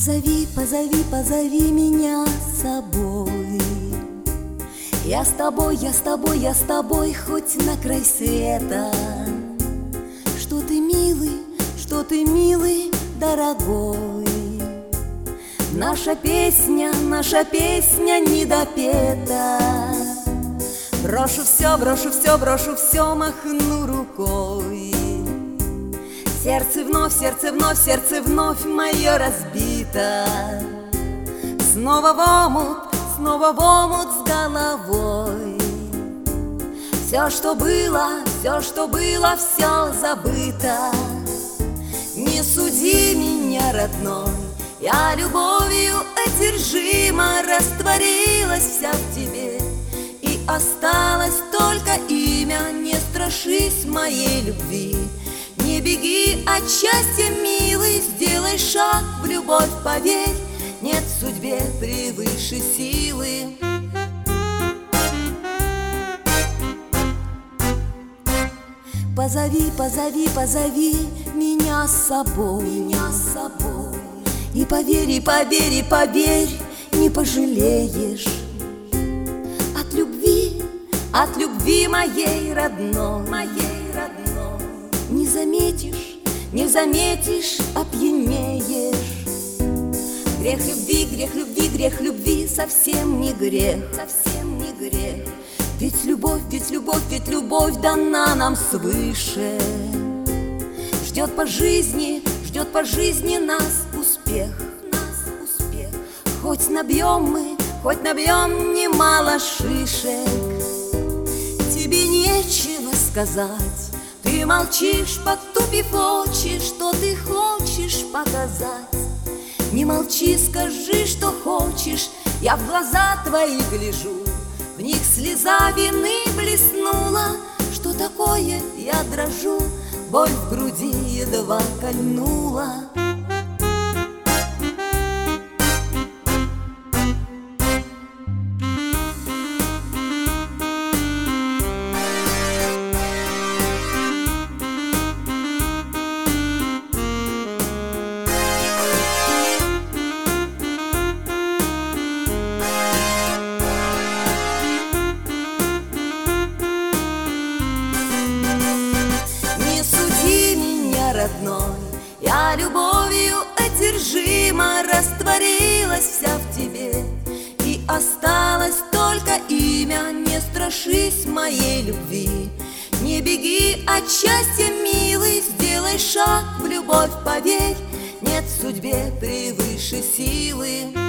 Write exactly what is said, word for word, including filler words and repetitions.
Позови, позови, позови меня с собой. Я с тобой, я с тобой, я с тобой, хоть на край света. Что ты милый, что ты милый, дорогой. Наша песня, наша песня не допета. Брошу все, брошу все, брошу все, махну рукой. Сердце вновь, сердце вновь, сердце вновь мое разбито. Снова в омут, снова в омут с головой. Все, что было, все, что было, все забыто. Не суди меня, родной, я любовью одержима, растворилась вся в тебе, и осталось только имя. Не страшись моей любви, не беги от счастья, милый, сделай шаг в любовь, поверь, нет в судьбе превыше силы. Позови, позови, позови меня с собой, меня с собой. И поверь, и поверь, и поверь, не пожалеешь. От любви, от любви моей родной, моей родной. Не заметишь, не заметишь, опьянеешь. Грех любви, грех любви, грех любви совсем не грех, совсем не грех. Ведь любовь, ведь любовь, ведь любовь дана нам свыше. Ждет по жизни, ждет по жизни нас успех, нас успех. Хоть набьем мы, хоть набьем немало шишек. Тебе нечего сказать, ты молчишь, потупив очи, что ты хочешь показать. Не молчи, скажи, что хочешь, я в глаза твои гляжу. В них слеза вины блеснула. Что такое, я дрожу, боль в груди едва кольнула. Родной, я любовью одержима, растворилась вся в тебе, и осталось только имя. Не страшись моей любви, не беги от счастья, милый, сделай шаг в любовь, поверь, нет в судьбе превыше силы.